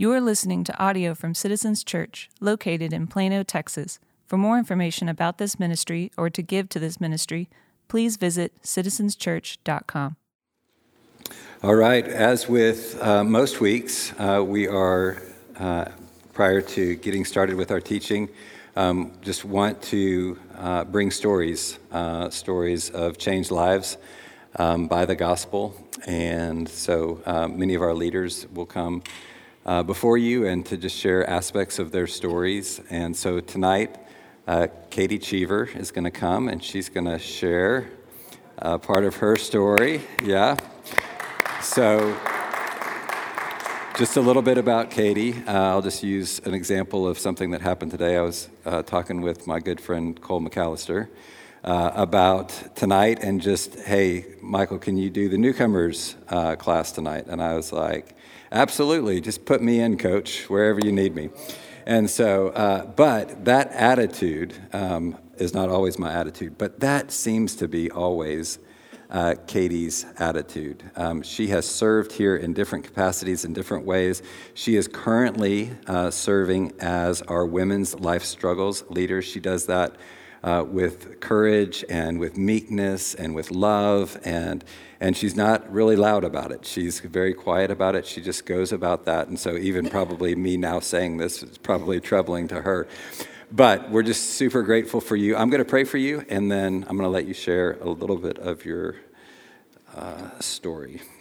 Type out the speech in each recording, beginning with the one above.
You are listening to audio from Citizens Church, located in Plano, Texas. For more information about this ministry or to give to this ministry, please visit citizenschurch.com. All right, as with most weeks, we are, prior to getting started with our teaching, just want to bring stories of changed lives by the gospel. And so many of our leaders will come before you and to just share aspects of their stories. And so tonight, Katie Cheever is going to come and she's going to share part of her story. Yeah. So just a little bit about Katie. I'll just use an example of something that happened today. I was talking with my good friend Cole McAllister about tonight and just, hey, Michael, can you do the newcomers class tonight? And I was like, absolutely, just put me in, coach, wherever you need me. And so, but that attitude is not always my attitude, but that seems to be always Katie's attitude. She has served here in different capacities in different ways. She is currently serving as our Women's Life Struggles leader. She does that with courage and with meekness and with love, and she's not really loud about it. She's very quiet about it. She just goes about that, and so even probably me now saying this is probably troubling to her. But we're just super grateful for you. I'm going to pray for you, and then I'm going to let you share a little bit of your story.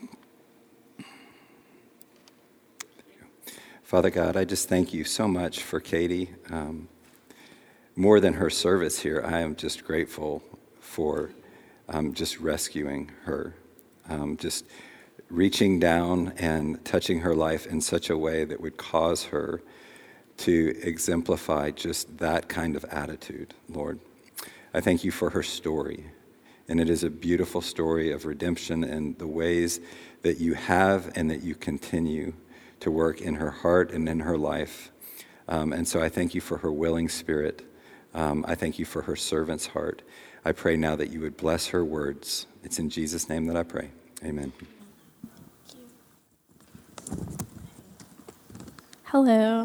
Father God, I just thank you so much for Katie. More than her service here, I am just grateful for just rescuing her, just reaching down and touching her life in such a way that would cause her to exemplify just that kind of attitude, Lord. I thank you for her story, and it is a beautiful story of redemption and the ways that you have and that you continue to work in her heart and in her life. And so I thank you for her willing spirit. I thank you for her servant's heart. I pray now that you would bless her words. It's in Jesus' name that I pray. Amen. Hello.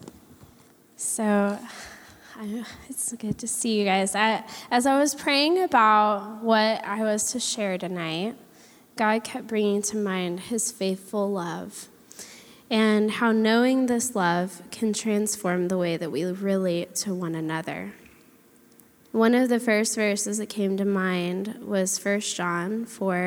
So it's good to see you guys. As I was praying about what I was to share tonight, God kept bringing to mind his faithful love and how knowing this love can transform the way that we relate to one another. One of the first verses that came to mind was 1 John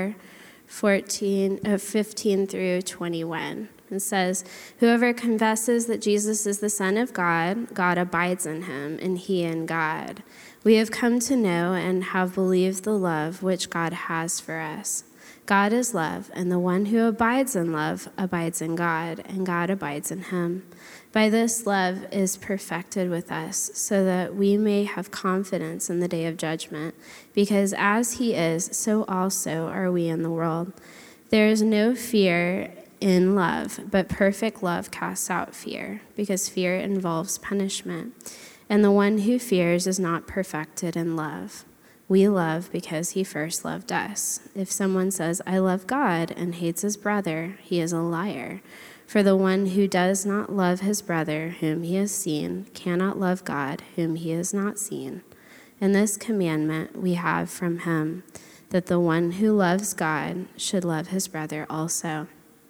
4:15 through 21. It says, "Whoever confesses that Jesus is the Son of God, God abides in him, and he in God. We have come to know and have believed the love which God has for us. God is love, and the one who abides in love abides in God, and God abides in him. By this love is perfected with us, so that we may have confidence in the day of judgment, because as he is, so also are we in the world. There is no fear in love, but perfect love casts out fear, because fear involves punishment, and the one who fears is not perfected in love. We love because he first loved us. If someone says, 'I love God,' and hates his brother, he is a liar. For the one who does not love his brother whom he has seen cannot love God whom he has not seen. And this commandment we have from him, that the one who loves God should love his brother also."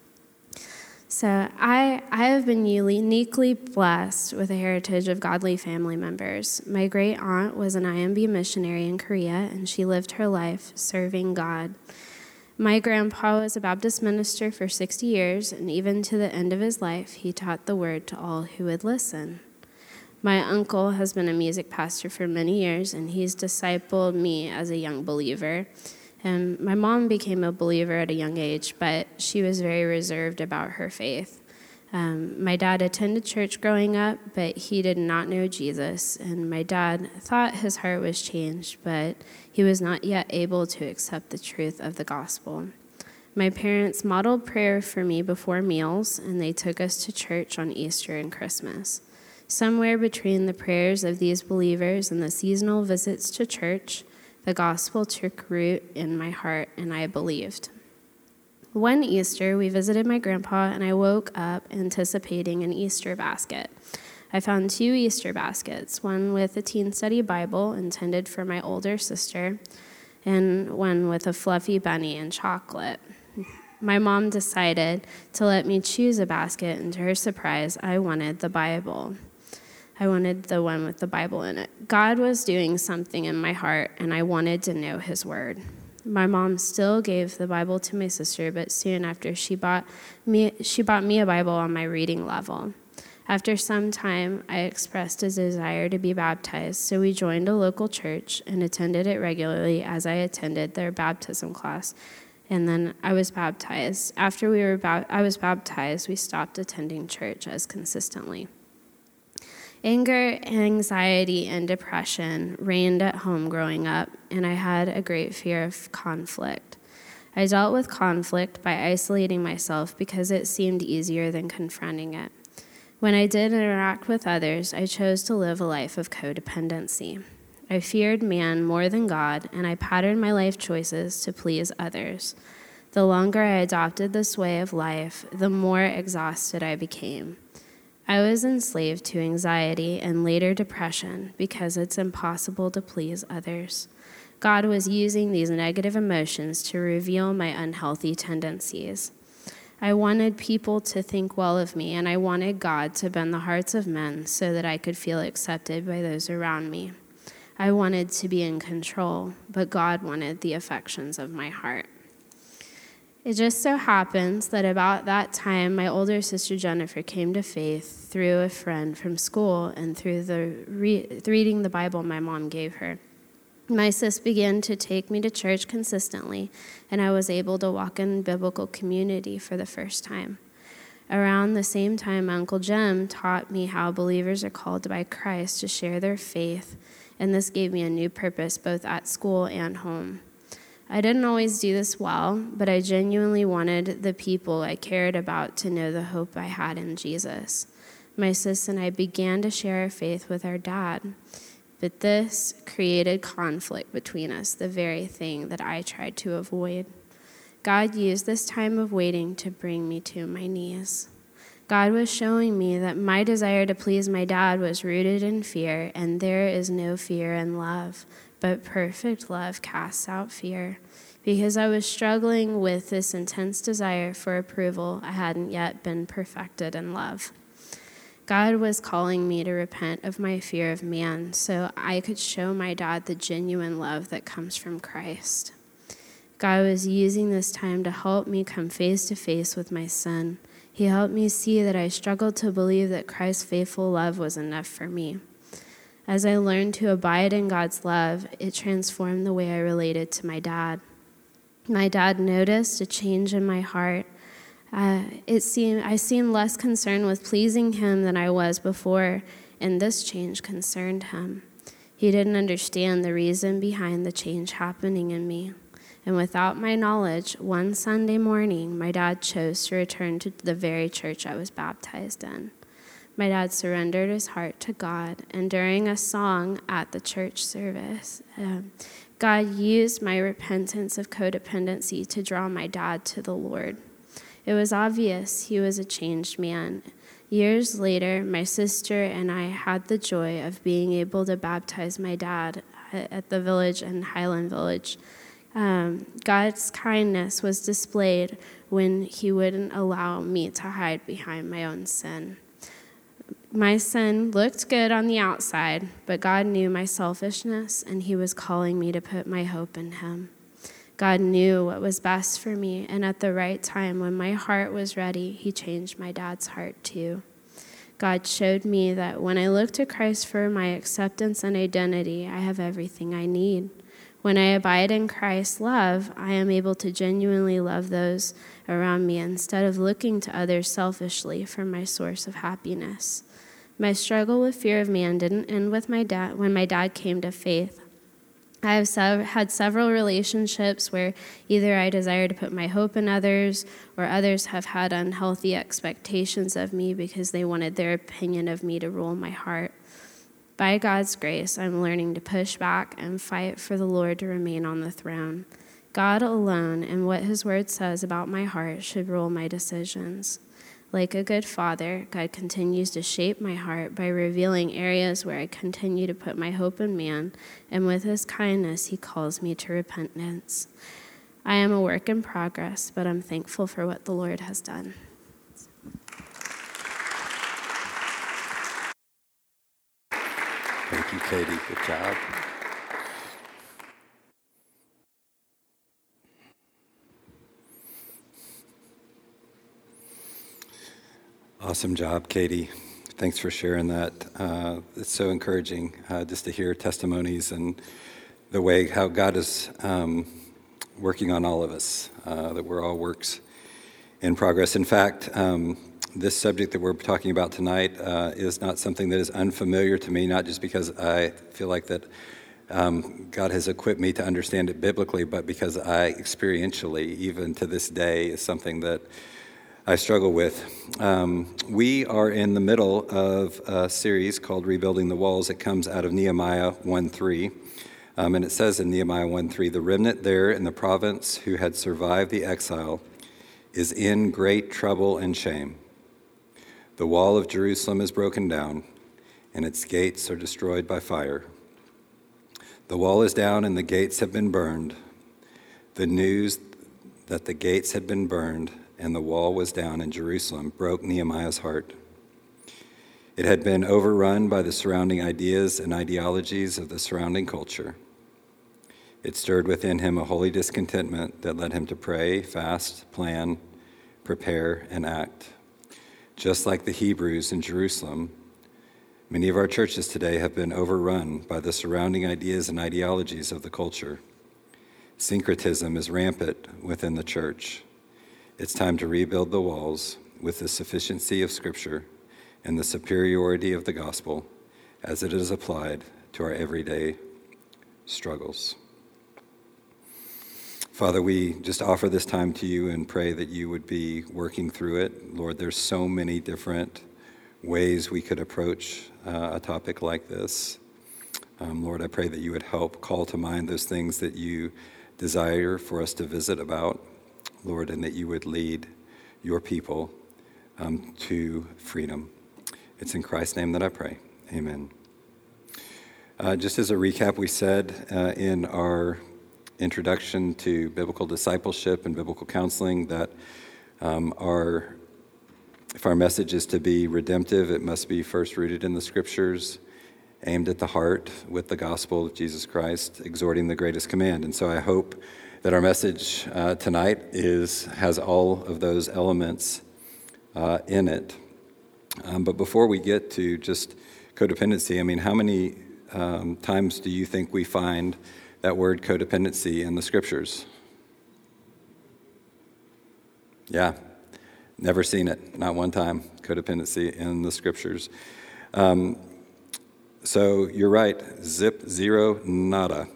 So I have been uniquely blessed with a heritage of godly family members. My great aunt was an IMB missionary in Korea, and she lived her life serving God. My grandpa was a Baptist minister for 60 years, and even to the end of his life, he taught the word to all who would listen. My uncle has been a music pastor for many years, and he's discipled me as a young believer. And my mom became a believer at a young age, but she was very reserved about her faith. My dad attended church growing up, but he did not know Jesus. And my dad thought his heart was changed, but he was not yet able to accept the truth of the gospel. My parents modeled prayer for me before meals, and they took us to church on Easter and Christmas. Somewhere between the prayers of these believers and the seasonal visits to church, the gospel took root in my heart, and I believed. One Easter, we visited my grandpa, and I woke up anticipating an Easter basket. I found 2 Easter baskets, one with a teen study Bible intended for my older sister, and one with a fluffy bunny and chocolate. My mom decided to let me choose a basket, and to her surprise, I wanted the Bible. I wanted the one with the Bible in it. God was doing something in my heart, and I wanted to know his word. My mom still gave the Bible to my sister, but soon after she bought me a Bible on my reading level. After some time, I expressed a desire to be baptized, so we joined a local church and attended it regularly as I attended their baptism class, and then I was baptized. After I was baptized, we stopped attending church as consistently. Anger, anxiety, and depression reigned at home growing up, and I had a great fear of conflict. I dealt with conflict by isolating myself because it seemed easier than confronting it. When I did interact with others, I chose to live a life of codependency. I feared man more than God, and I patterned my life choices to please others. The longer I adopted this way of life, the more exhausted I became. I was enslaved to anxiety and later depression because it's impossible to please others. God was using these negative emotions to reveal my unhealthy tendencies. I wanted people to think well of me, and I wanted God to bend the hearts of men so that I could feel accepted by those around me. I wanted to be in control, but God wanted the affections of my heart. It just so happens that about that time, my older sister Jennifer came to faith through a friend from school and through reading the Bible my mom gave her. My sis began to take me to church consistently, and I was able to walk in biblical community for the first time. Around the same time, Uncle Jim taught me how believers are called by Christ to share their faith, and this gave me a new purpose both at school and home. I didn't always do this well, but I genuinely wanted the people I cared about to know the hope I had in Jesus. My sis and I began to share our faith with our dad, but this created conflict between us, the very thing that I tried to avoid. God used this time of waiting to bring me to my knees. God was showing me that my desire to please my dad was rooted in fear, and there is no fear in love, but perfect love casts out fear. Because I was struggling with this intense desire for approval, I hadn't yet been perfected in love. God was calling me to repent of my fear of man so I could show my dad the genuine love that comes from Christ. God was using this time to help me come face to face with my sin. He helped me see that I struggled to believe that Christ's faithful love was enough for me. As I learned to abide in God's love, it transformed the way I related to my dad. My dad noticed a change in my heart. I seemed less concerned with pleasing him than I was before, and this change concerned him. He didn't understand the reason behind the change happening in me. And without my knowledge, one Sunday morning, my dad chose to return to the very church I was baptized in. My dad surrendered his heart to God, and during a song at the church service, God used my repentance of codependency to draw my dad to the Lord. It was obvious he was a changed man. Years later, my sister and I had the joy of being able to baptize my dad at the village in Highland Village. God's kindness was displayed when he wouldn't allow me to hide behind my own sin. My sin looked good on the outside, but God knew my selfishness, and he was calling me to put my hope in him. God knew what was best for me, and at the right time, when my heart was ready, he changed my dad's heart too. God showed me that when I look to Christ for my acceptance and identity, I have everything I need. When I abide in Christ's love, I am able to genuinely love those around me instead of looking to others selfishly for my source of happiness. My struggle with fear of man didn't end with my dad when my dad came to faith. I have had several relationships where either I desire to put my hope in others, or others have had unhealthy expectations of me because they wanted their opinion of me to rule my heart. By God's grace, I'm learning to push back and fight for the Lord to remain on the throne. God alone and what his word says about my heart should rule my decisions. Like a good father, God continues to shape my heart by revealing areas where I continue to put my hope in man, and with his kindness, he calls me to repentance. I am a work in progress, but I'm thankful for what the Lord has done. Thank you, Katie. Good job. Awesome job, Katie. Thanks for sharing that. It's so encouraging just to hear testimonies and the way how God is working on all of us, that we're all works in progress. In fact, this subject that we're talking about tonight is not something that is unfamiliar to me, not just because I feel like that God has equipped me to understand it biblically, but because I experientially, even to this day, is something that I struggle with. We are in the middle of a series called Rebuilding the Walls. It comes out of Nehemiah 1:3. And it says in Nehemiah 1:3, the remnant there in the province who had survived the exile is in great trouble and shame. The wall of Jerusalem is broken down, and its gates are destroyed by fire. The wall is down, and the gates have been burned. The news that the gates had been burned and the wall was down in Jerusalem broke Nehemiah's heart. It had been overrun by the surrounding ideas and ideologies of the surrounding culture. It stirred within him a holy discontentment that led him to pray, fast, plan, prepare, and act. Just like the Hebrews in Jerusalem, many of our churches today have been overrun by the surrounding ideas and ideologies of the culture. Syncretism is rampant within the church. It's time to rebuild the walls with the sufficiency of Scripture and the superiority of the gospel as it is applied to our everyday struggles. Father, we just offer this time to you and pray that you would be working through it. Lord, there's so many different ways we could approach a topic like this. Lord, I pray that you would help call to mind those things that you desire for us to visit about, Lord, and that you would lead your people to freedom. It's in Christ's name that I pray. Amen. Just as a recap, we said in our introduction to biblical discipleship and biblical counseling that if our message is to be redemptive, it must be first rooted in the Scriptures, aimed at the heart with the gospel of Jesus Christ, exhorting the greatest command. And so I hope that our message tonight has all of those elements in it. But before we get to just codependency, I mean, how many times do you think we find that word codependency in the Scriptures? Yeah, never seen it, not one time, codependency in the Scriptures. So you're right, zero, nada.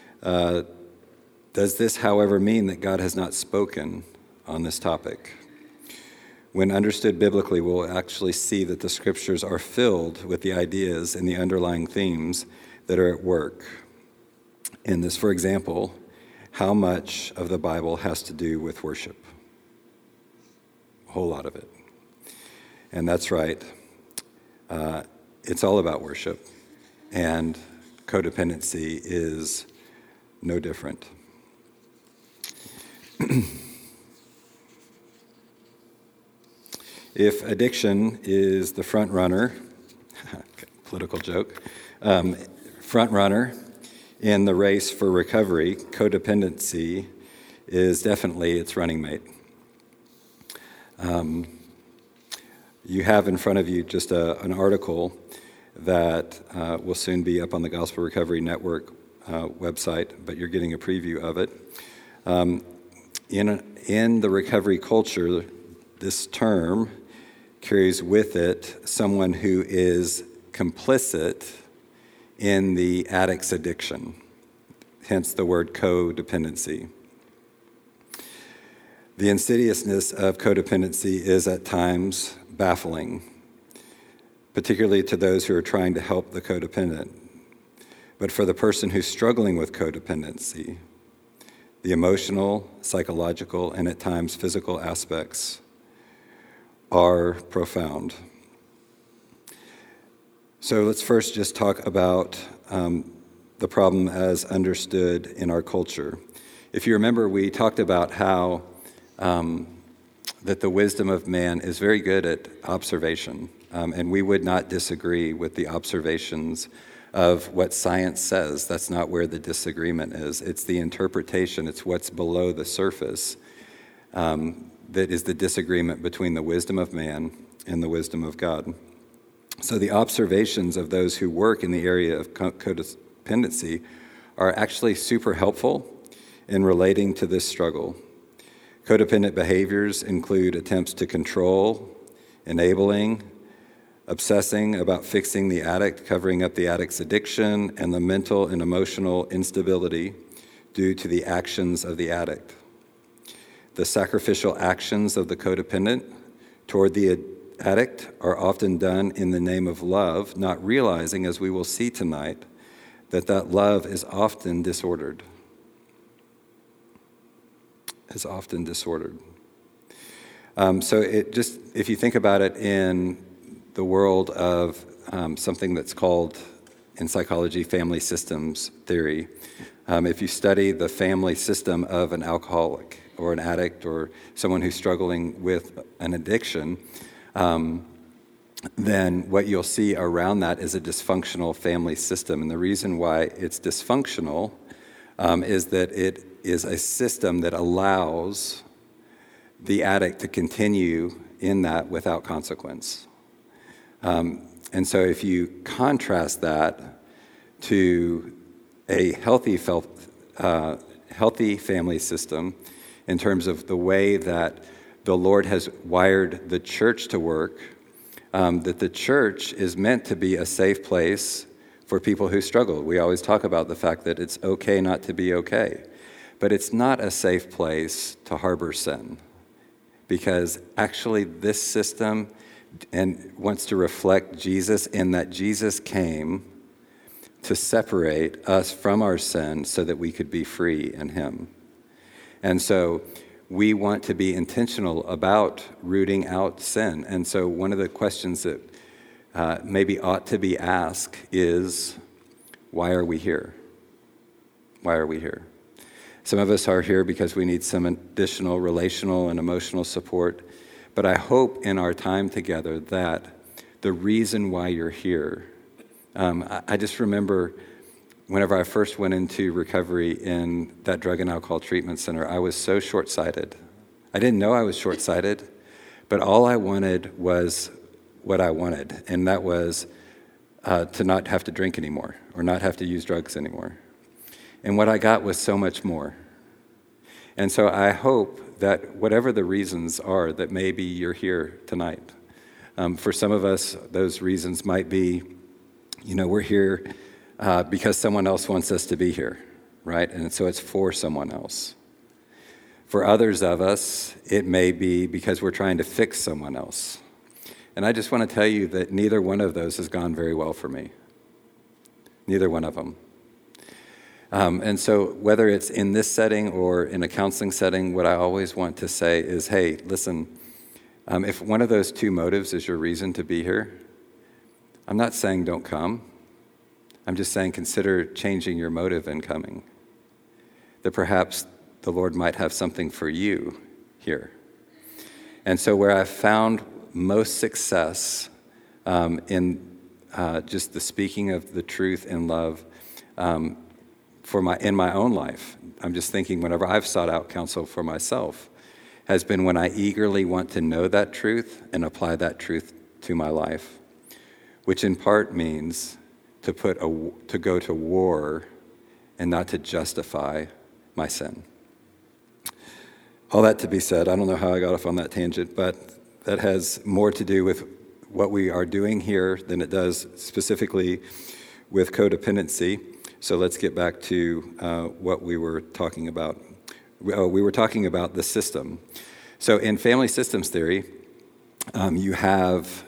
Does this, however, mean that God has not spoken on this topic? When understood biblically, we'll actually see that the Scriptures are filled with the ideas and the underlying themes that are at work in this. For example, how much of the Bible has to do with worship? A whole lot of it. And that's right. It's all about worship. And codependency is no different. If addiction is the front runner, political joke, front runner in the race for recovery, codependency is definitely its running mate. You have in front of you just an article that will soon be up on the Gospel Recovery Network website, but you're getting a preview of it. In the recovery culture, this term carries with it someone who is complicit in the addict's addiction, hence the word codependency. The insidiousness of codependency is at times baffling, particularly to those who are trying to help the codependent. But for the person who's struggling with codependency, the emotional, psychological, and at times physical aspects are profound. So let's first just talk about the problem as understood in our culture. If you remember, we talked about how that the wisdom of man is very good at observation, and we would not disagree with the observations of what science says. That's not where the disagreement is. It's the interpretation, it's what's below the surface that is the disagreement between the wisdom of man and the wisdom of God. So the observations of those who work in the area of codependency are actually super helpful in relating to this struggle. Codependent behaviors include attempts to control, enabling, obsessing about fixing the addict, covering up the addict's addiction, and the mental and emotional instability due to the actions of the addict. The sacrificial actions of the codependent toward the addict are often done in the name of love, not realizing, as we will see tonight, that love is often disordered. So if you think about it in the world of something that's called, in psychology, family systems theory. If you study the family system of an alcoholic or an addict or someone who's struggling with an addiction, then what you'll see around that is a dysfunctional family system. And the reason why it's dysfunctional is that it is a system that allows the addict to continue in that without consequence. And so if you contrast that to a healthy family system in terms of the way that the Lord has wired the church to work, that the church is meant to be a safe place for people who struggle. We always talk about the fact that it's okay not to be okay, but it's not a safe place to harbor sin, because actually this system and wants to reflect Jesus in that Jesus came to separate us from our sin so that we could be free in him. And so we want to be intentional about rooting out sin. And so one of the questions that maybe ought to be asked is, why are we here? Why are we here? Some of us are here because we need some additional relational and emotional support. But I hope in our time together that the reason why you're here, I just remember whenever I first went into recovery in that drug and alcohol treatment center, I was so short-sighted. I didn't know I was short-sighted, but all I wanted was what I wanted, and that was to not have to drink anymore or not have to use drugs anymore. And what I got was so much more. And so I hope that whatever the reasons are that maybe you're here tonight. For some of us, those reasons might be, we're here because someone else wants us to be here, right? And so it's for someone else. For others of us, it may be because we're trying to fix someone else. And I just want to tell you that neither one of those has gone very well for me. Neither one of them. And so whether it's in this setting or in a counseling setting, what I always want to say is, hey, listen, if one of those two motives is your reason to be here, I'm not saying don't come. I'm just saying consider changing your motive in coming. That perhaps the Lord might have something for you here. And so where I've found most success in just the speaking of the truth in love, in my own life, I'm just thinking whenever I've sought out counsel for myself, has been when I eagerly want to know that truth and apply that truth to my life, which in part means to go to war and not to justify my sin. All that to be said, I don't know how I got off on that tangent, but that has more to do with what we are doing here than it does specifically with codependency. So let's get back to what we were talking about. We were talking about the system. So in family systems theory, you have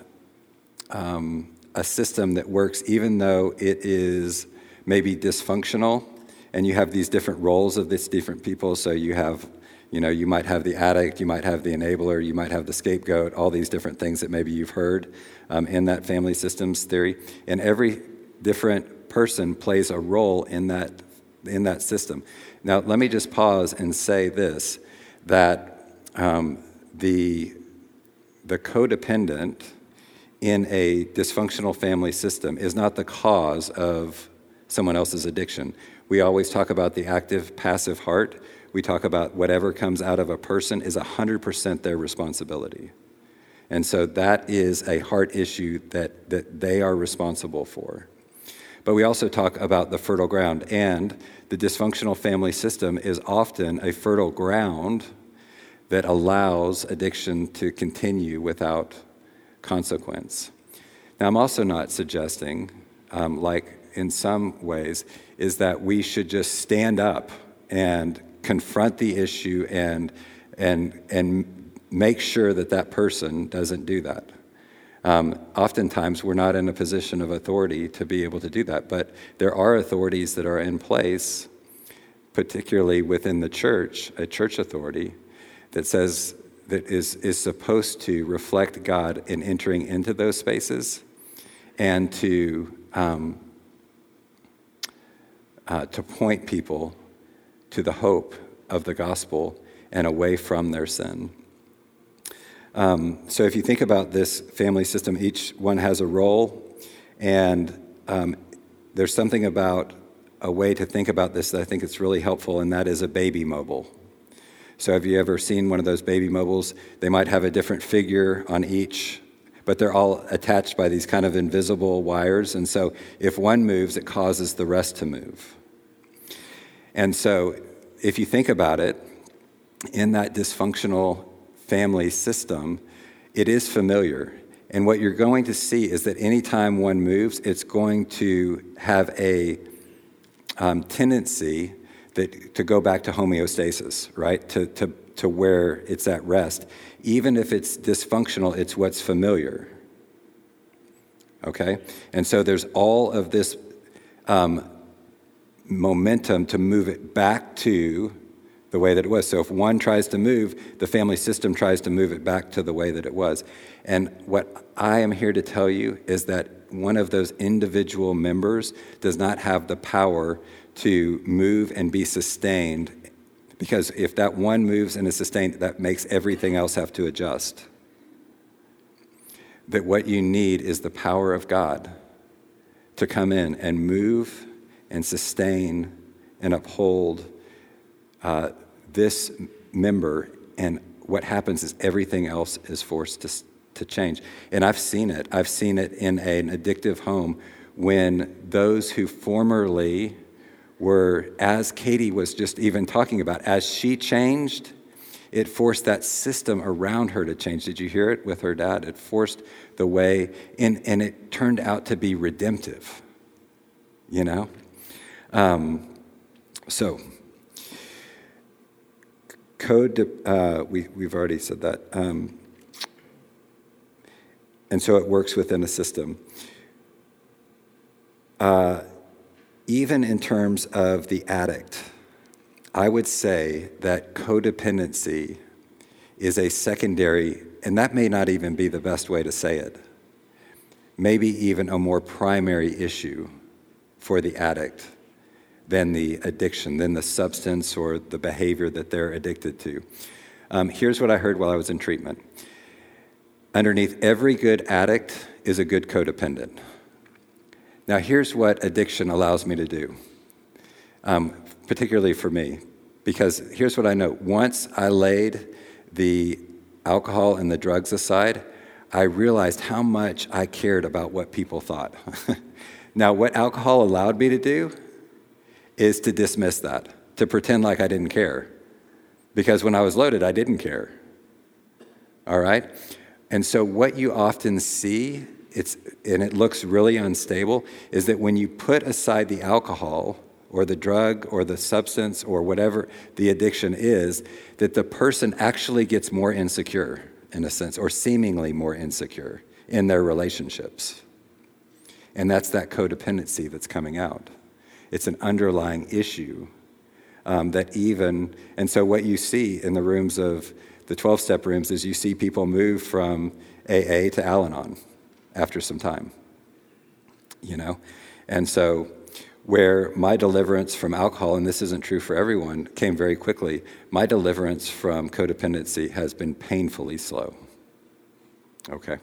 a system that works even though it is maybe dysfunctional and you have these different roles of these different people. So you have, you might have the addict, you might have the enabler, you might have the scapegoat, all these different things that maybe you've heard in that family systems theory. And every different person plays a role in that system. Now, let me just pause and say this, that the codependent in a dysfunctional family system is not the cause of someone else's addiction. We always talk about the active, passive heart. We talk about whatever comes out of a person is 100% their responsibility. And so that is a heart issue that they are responsible for. But we also talk about the fertile ground, and the dysfunctional family system is often a fertile ground that allows addiction to continue without consequence. Now, I'm also not suggesting, like in some ways, is that we should just stand up and confront the issue and make sure that person doesn't do that. Oftentimes, we're not in a position of authority to be able to do that, but there are authorities that are in place, particularly within the church, a church authority that says that is supposed to reflect God in entering into those spaces and to point people to the hope of the gospel and away from their sin. So if you think about this family system, each one has a role, and there's something about a way to think about this that I think it's really helpful, and that is a baby mobile. So have you ever seen one of those baby mobiles? They might have a different figure on each, but they're all attached by these kind of invisible wires, and so if one moves, it causes the rest to move. And so if you think about it, in that dysfunctional family system, it is familiar. And what you're going to see is that anytime one moves, it's going to have a tendency to go back to homeostasis, right? To where it's at rest. Even if it's dysfunctional, it's what's familiar. Okay? And so there's all of this momentum to move it back to the way that it was. So if one tries to move, the family system tries to move it back to the way that it was. And what I am here to tell you is that one of those individual members does not have the power to move and be sustained, because if that one moves and is sustained, that makes everything else have to adjust. That what you need is the power of God to come in and move and sustain and uphold this member, and what happens is everything else is forced to change. And I've seen it. I've seen it in an addictive home when those who formerly were, as Katie was just even talking about, as she changed, it forced that system around her to change. Did you hear it with her dad? It forced the way, and it turned out to be redemptive, you know? So, we've already said that. And so it works within a system. Even in terms of the addict, I would say that codependency is a secondary, and that may not even be the best way to say it, maybe even a more primary issue for the addict than the addiction, than the substance or the behavior that they're addicted to. Here's what I heard while I was in treatment. Underneath every good addict is a good codependent. Now, here's what addiction allows me to do, particularly for me, because here's what I know. Once I laid the alcohol and the drugs aside, I realized how much I cared about what people thought. Now, what alcohol allowed me to do is to dismiss that, to pretend like I didn't care. Because when I was loaded, I didn't care. All right? And so what you often see, and it looks really unstable, is that when you put aside the alcohol or the drug or the substance or whatever the addiction is, that the person actually gets more insecure, in a sense, or seemingly more insecure in their relationships. And that's that codependency that's coming out. It's an underlying issue and so what you see in the rooms of the 12-step rooms is you see people move from AA to Al-Anon after some time, And so where my deliverance from alcohol, and this isn't true for everyone, came very quickly, my deliverance from codependency has been painfully slow. Okay.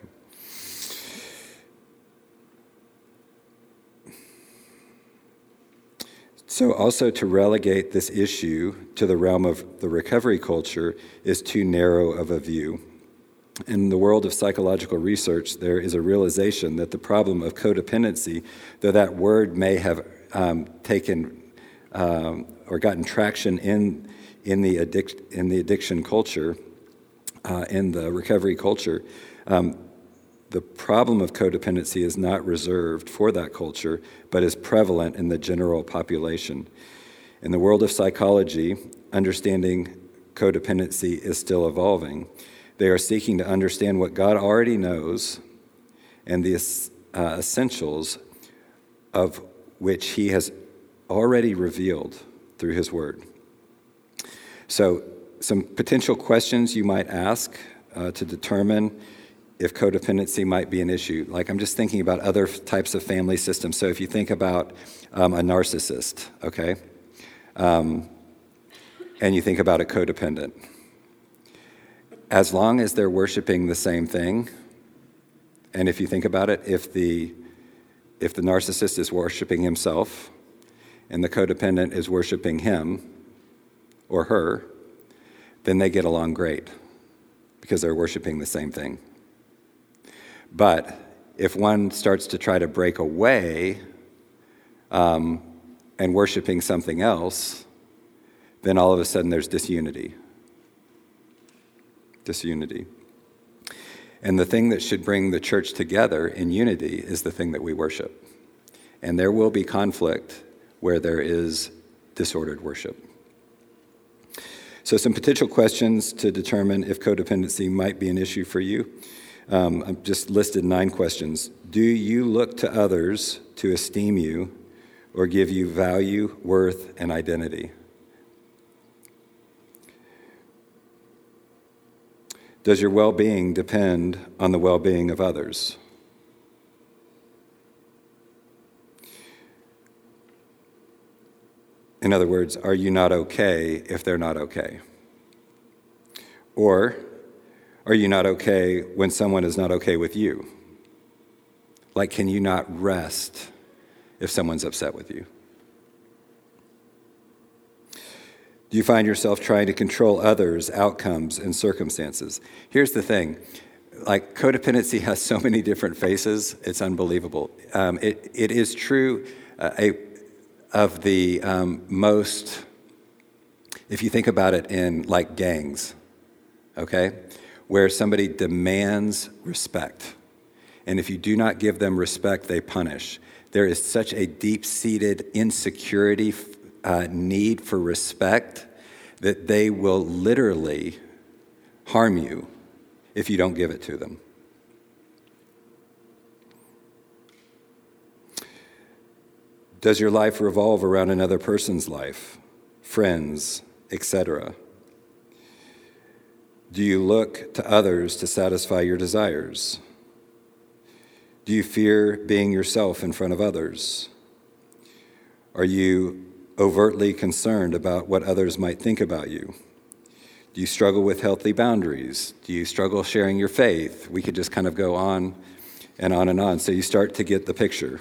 So also to relegate this issue to the realm of the recovery culture is too narrow of a view. In the world of psychological research, there is a realization that the problem of codependency, though that word may have taken or gotten traction in the addiction culture, in the recovery culture, the problem of codependency is not reserved for that culture, but is prevalent in the general population. In the world of psychology, understanding codependency is still evolving. They are seeking to understand what God already knows and the essentials of which He has already revealed through His Word. So, some potential questions you might ask to determine if codependency might be an issue. Like, I'm just thinking about other types of family systems. So if you think about a narcissist, okay, and you think about a codependent, as long as they're worshiping the same thing, and if you think about it, if the narcissist is worshiping himself and the codependent is worshiping him or her, then they get along great because they're worshiping the same thing. But if one starts to try to break away and worshiping something else, then all of a sudden there's disunity. And the thing that should bring the church together in unity is the thing that we worship. And there will be conflict where there is disordered worship. So some potential questions to determine if codependency might be an issue for you. I've just listed 9 questions. Do you look to others to esteem you or give you value, worth, and identity? Does your well-being depend on the well-being of others? In other words, are you not okay if they're not okay? Or are you not okay when someone is not okay with you? Like, can you not rest if someone's upset with you? Do you find yourself trying to control others' outcomes and circumstances? Here's the thing. Like, codependency has so many different faces, it's unbelievable. It is true of the most, if you think about it in like gangs, okay? Where somebody demands respect. And if you do not give them respect, they punish. There is such a deep-seated insecurity, need for respect, that they will literally harm you if you don't give it to them. Does your life revolve around another person's life, friends, etc.? Do you look to others to satisfy your desires? Do you fear being yourself in front of others? Are you overtly concerned about what others might think about you? Do you struggle with healthy boundaries? Do you struggle sharing your faith? We could just kind of go on and on and on. So you start to get the picture.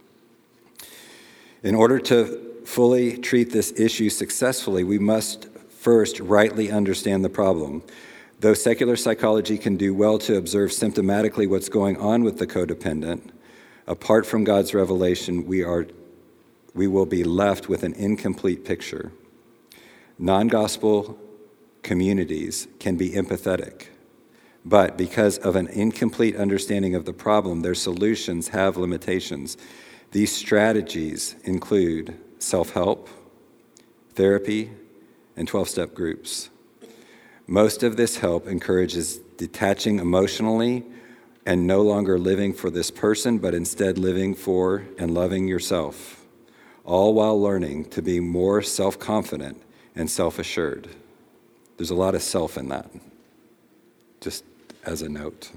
In order to fully treat this issue successfully, we must first rightly understand the problem. Though secular psychology can do well to observe symptomatically what's going on with the codependent, apart from God's revelation, we will be left with an incomplete picture. Non-gospel communities can be empathetic, but because of an incomplete understanding of the problem, their solutions have limitations. These strategies include self-help, therapy, and 12-step groups. Most of this help encourages detaching emotionally and no longer living for this person, but instead living for and loving yourself. all while learning to be more self-confident and self-assured. There's a lot of self in that, just as a note.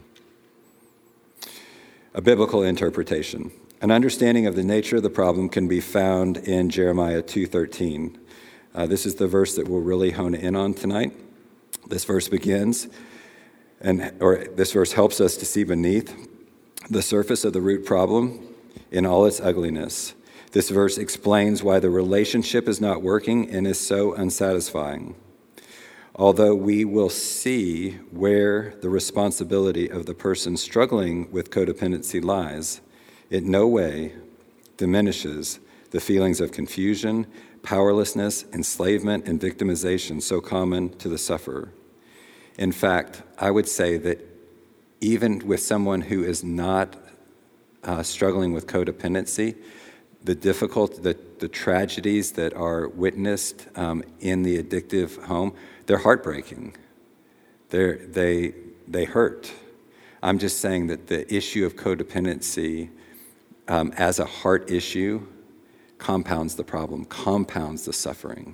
A biblical interpretation. An understanding of the nature of the problem can be found in Jeremiah 2:13. This is the verse that we'll really hone in on tonight. This verse begins, this verse helps us to see beneath the surface of the root problem in all its ugliness. This verse explains why the relationship is not working and is so unsatisfying. Although we will see where the responsibility of the person struggling with codependency lies, it in no way diminishes the feelings of confusion, powerlessness, enslavement, and victimization so common to the sufferer. In fact, I would say that even with someone who is not struggling with codependency, the tragedies that are witnessed in the addictive home, they're heartbreaking. They hurt. I'm just saying that the issue of codependency as a heart issue compounds the problem, compounds the suffering.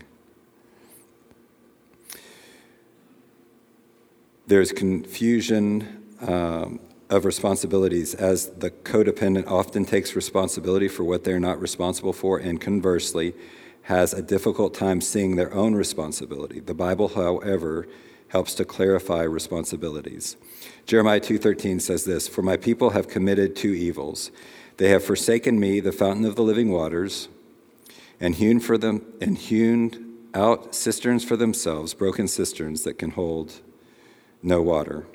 There's confusion of responsibilities, as the codependent often takes responsibility for what they're not responsible for, and conversely, has a difficult time seeing their own responsibility. The Bible, however, helps to clarify responsibilities. Jeremiah 2:13 says this, "For my people have committed two evils. They have forsaken me, the fountain of the living waters, and hewn out cisterns for themselves, broken cisterns that can hold no water."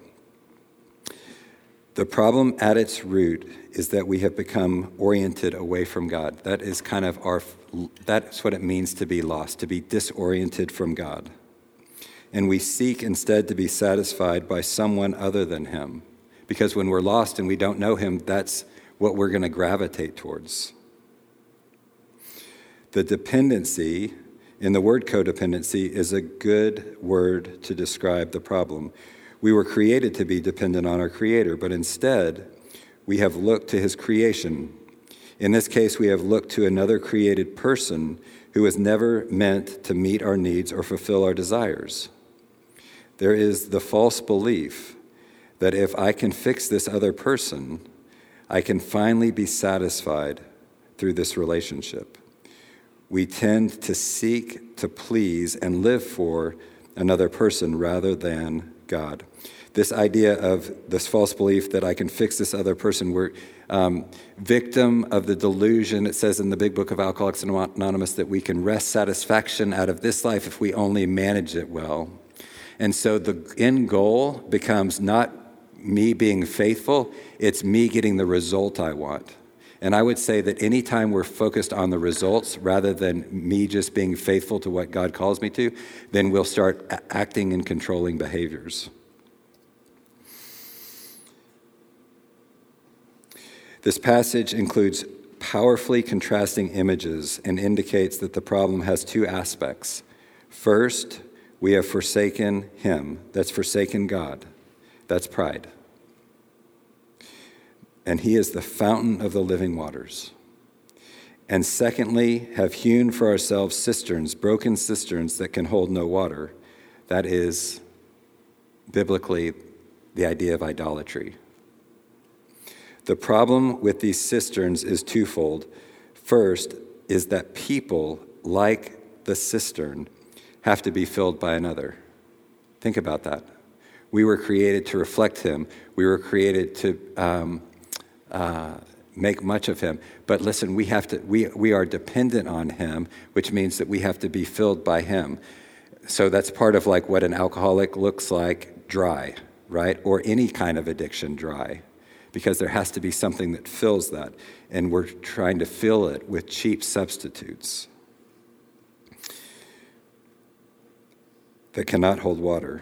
The problem at its root is that we have become oriented away from God. That is that's what it means to be lost, to be disoriented from God. And we seek instead to be satisfied by someone other than Him. Because when we're lost and we don't know Him, that's what we're going to gravitate towards. The dependency, in the word codependency, is a good word to describe the problem. We were created to be dependent on our Creator, but instead, we have looked to His creation. In this case, we have looked to another created person who was never meant to meet our needs or fulfill our desires. There is the false belief that if I can fix this other person, I can finally be satisfied through this relationship. We tend to seek to please and live for another person rather than God. This idea of this false belief that I can fix this other person, we're victim of the delusion. It says in the big book of Alcoholics Anonymous that we can wrest satisfaction out of this life if we only manage it well. And so the end goal becomes not me being faithful, it's me getting the result I want. And I would say that anytime we're focused on the results rather than me just being faithful to what God calls me to, then we'll start acting and controlling behaviors. This passage includes powerfully contrasting images and indicates that the problem has two aspects. First, we have forsaken Him. That's forsaken God. That's pride. And He is the fountain of the living waters. And secondly, have hewn for ourselves cisterns, broken cisterns that can hold no water. That is, biblically, the idea of idolatry. The problem with these cisterns is twofold. First is that people, like the cistern, have to be filled by another. Think about that. We were created to reflect Him. We were created to make much of Him. But listen, we are dependent on Him, which means that we have to be filled by Him. So that's part of like what an alcoholic looks like, dry, right? Or any kind of addiction, dry. Because there has to be something that fills that. And we're trying to fill it with cheap substitutes that cannot hold water.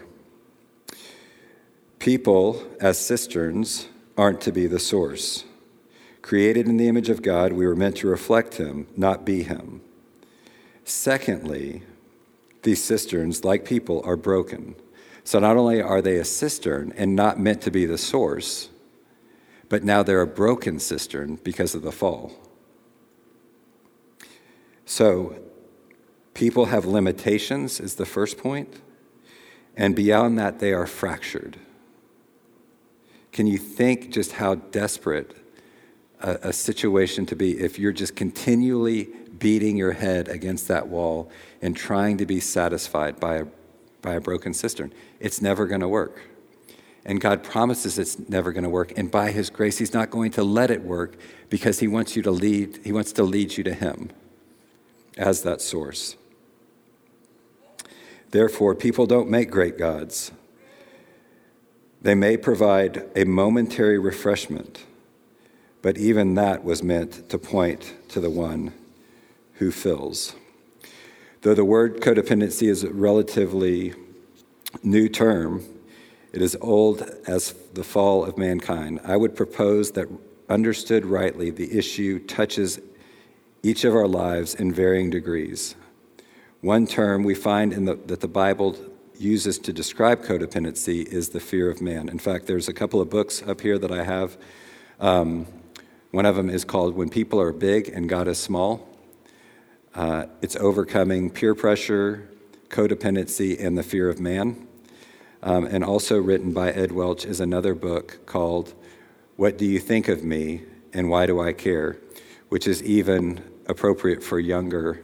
People, as cisterns, aren't to be the source. Created in the image of God, we were meant to reflect Him, not be Him. Secondly, these cisterns, like people, are broken. So not only are they a cistern and not meant to be the source, but now they're a broken cistern because of the fall. So, people have limitations is the first point, and beyond that, they are fractured. Can you think just how desperate a situation to be if you're just continually beating your head against that wall and trying to be satisfied by a broken cistern? It's never going to work. And God promises it's never going to work, and by his grace, he's not going to let it work because he wants to lead you to him as that source. Therefore, people don't make great gods. They may provide a momentary refreshment, but even that was meant to point to the one who fills. Though the word codependency is a relatively new term, it is old as the fall of mankind. I would propose that, understood rightly, the issue touches each of our lives in varying degrees. One term we find that the Bible uses to describe codependency is the fear of man. In fact, there's a couple of books up here that I have. One of them is called When People Are Big and God is Small. It's overcoming peer pressure, codependency, and the fear of man. And also written by Ed Welch is another book called What Do You Think of Me and Why Do I Care?, which is even appropriate for younger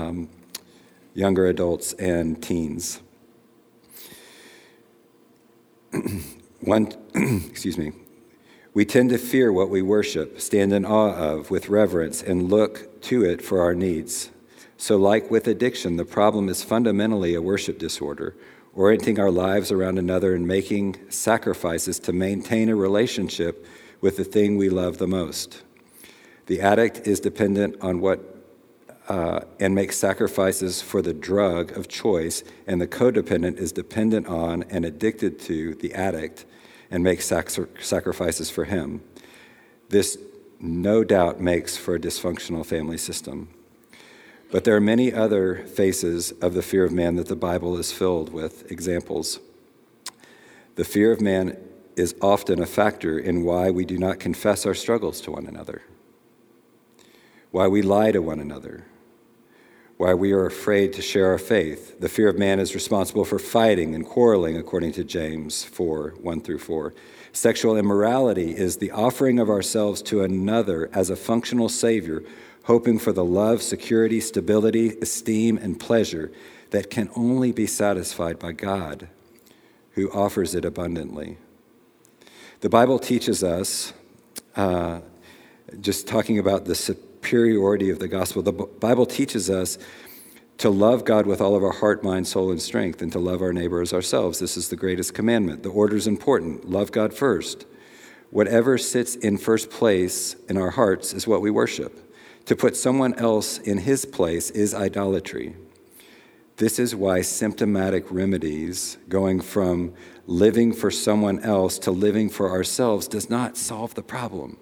adults and teens. We tend to fear what we worship, stand in awe of with reverence, and look to it for our needs. So like with addiction, the problem is fundamentally a worship disorder, orienting our lives around another and making sacrifices to maintain a relationship with the thing we love the most. The addict is dependent on and makes sacrifices for the drug of choice, and the codependent is dependent on and addicted to the addict and makes sacrifices for him. This no doubt makes for a dysfunctional family system. But there are many other faces of the fear of man that the Bible is filled with examples. The fear of man is often a factor in why we do not confess our struggles to one another, why we lie to one another, why we are afraid to share our faith. The fear of man is responsible for fighting and quarreling, according to James 4, 1-4. Sexual immorality is the offering of ourselves to another as a functional savior, hoping for the love, security, stability, esteem, and pleasure that can only be satisfied by God, who offers it abundantly. The Bible teaches us, just talking about the superiority of the gospel, the Bible teaches us to love God with all of our heart, mind, soul, and strength, and to love our neighbor as ourselves. This is the greatest commandment. The order is important. Love God first. Whatever sits in first place in our hearts is what we worship. To put someone else in his place is idolatry. This is why symptomatic remedies, going from living for someone else to living for ourselves, does not solve the problem.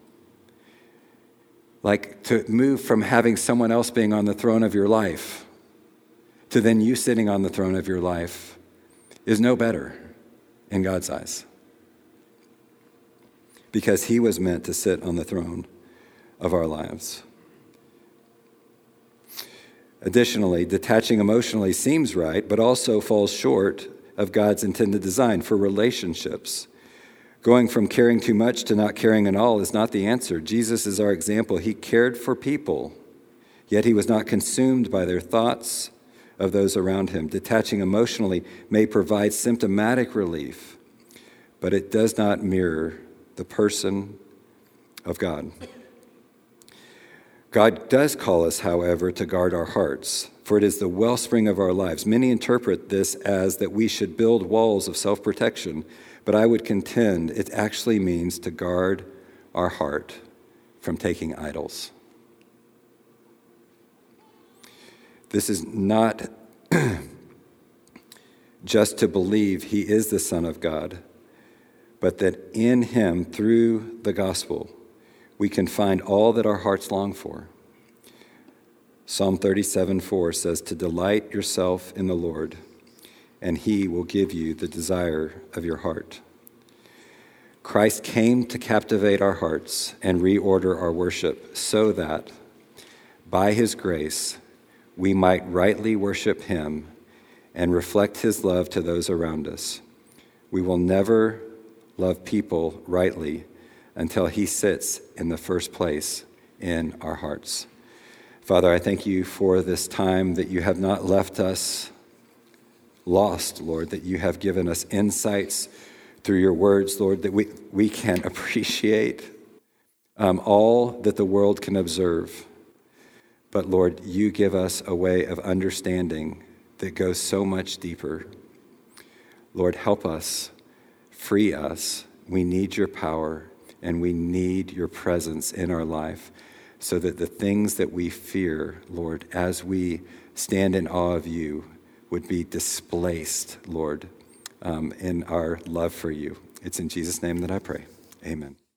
Like to move from having someone else being on the throne of your life to then you sitting on the throne of your life is no better in God's eyes. Because he was meant to sit on the throne of our lives. Additionally, detaching emotionally seems right, but also falls short of God's intended design for relationships. Going from caring too much to not caring at all is not the answer. Jesus is our example. He cared for people, yet he was not consumed by their thoughts of those around him. Detaching emotionally may provide symptomatic relief, but it does not mirror the person of God. God does call us, however, to guard our hearts, for it is the wellspring of our lives. Many interpret this as that we should build walls of self-protection, but I would contend it actually means to guard our heart from taking idols. This is not just to believe he is the Son of God, but that in him, through the gospel, we can find all that our hearts long for. Psalm 37:4 says, "To delight yourself in the Lord, and he will give you the desire of your heart." Christ came to captivate our hearts and reorder our worship so that, by his grace, we might rightly worship him and reflect his love to those around us. We will never love people rightly until he sits in the first place in our hearts. Father, I thank you for this time that you have not left us lost, Lord, that you have given us insights through your words, Lord, that we can appreciate all that the world can observe. But Lord, you give us a way of understanding that goes so much deeper. Lord, help us, free us. We need your power and we need your presence in our life so that the things that we fear, Lord, as we stand in awe of you, would be displaced, Lord, in our love for you. It's in Jesus' name that I pray. Amen.